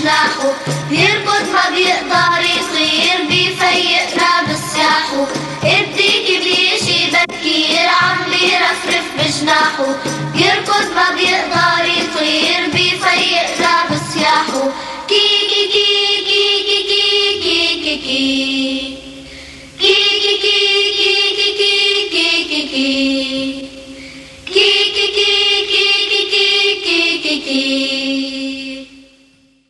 بجناحه، بيركض ما بيقدر يطير بيفيقنا بصياحه، الديك بيجي بكير عم بيرفرف بجناحه، بيركض ما بيقدر يطير بيفيقنا بصياحه.